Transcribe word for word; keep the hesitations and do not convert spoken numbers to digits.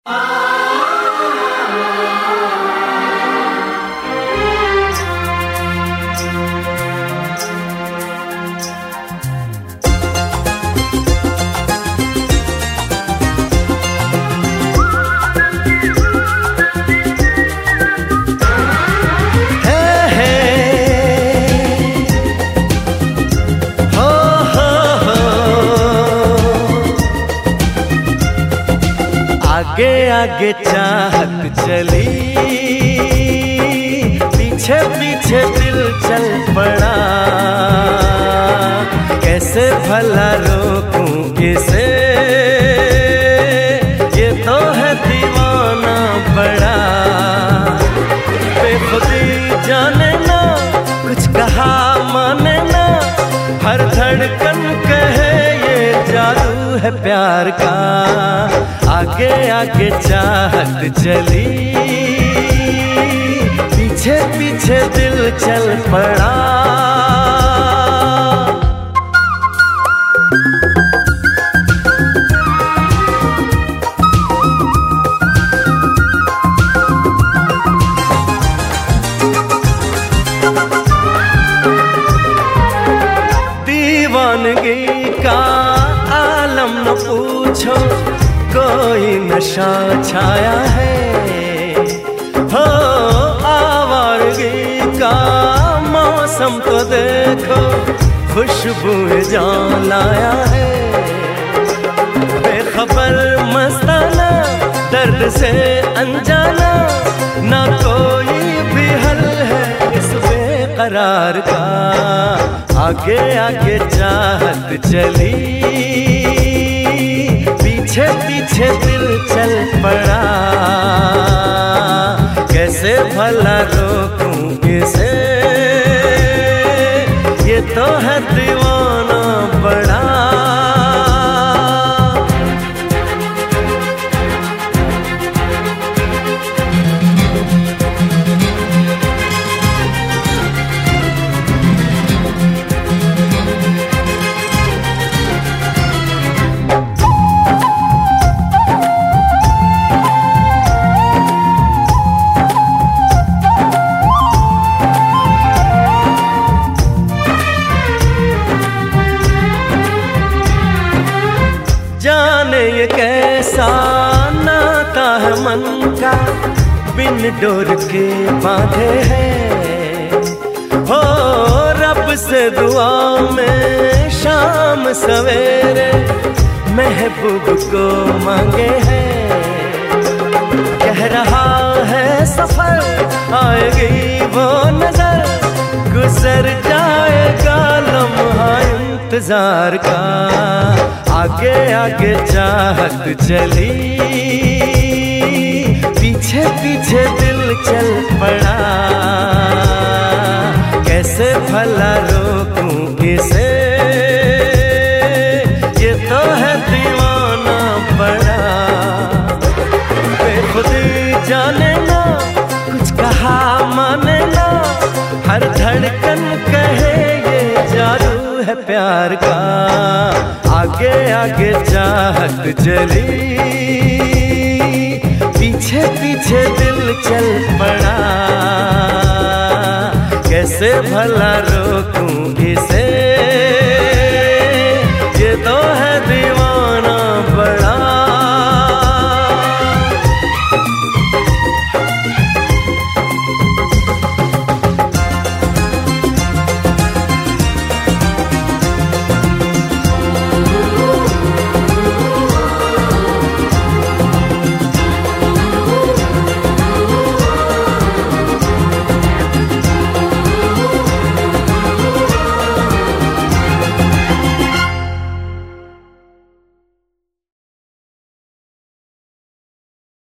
आगे आगे चाहत चली, पीछे पीछे दिल चल पड़ा। कैसे भला रोकूं इसे, ये तो है दीवाना बड़ा। बेखुदी जाने ना, कुछ कहा माने ना, हर धड़कन कहे ये जादू है प्यार का। आगे आगे चाहत चली, पीछे पीछे दिल चल पड़ा। दीवानगी का आलम न पूछो, कोई नशा छाया है। हो आवारगी का मौसम तो देखो, खुशबू जान लाया है। बेखबर मस्ताना, दर्द से अनजाना, ना कोई भी हल है इस बेकरार का। आगे आगे चाहत चली, पीछे पीछे दिल चल पड़ा। कैसे भला रोकूं इसे, ये तो है दीवाना बड़ा। जाने ये कैसा नाता है मन का, बिन डोर के बांधे हैं। हो रब से दुआ में शाम सवेरे, महबूब को मांगे हैं। कह रहा है सफर, आएगी वो नजर, गुजर जाएगा लम्हा इंतजार का। आगे आगे चाहत चली, पीछे पीछे दिल चल पड़ा। कैसे भला रोकूं इसे, ये तो है दीवाना बड़ा। बेखुदी जाने ना, कुछ कहा माने ना, हर धड़कन कहे ये जादू है प्यार का। आगे आगे चाहत चली, पीछे पीछे दिल चल पड़ा। कैसे भला रोकूं इसे,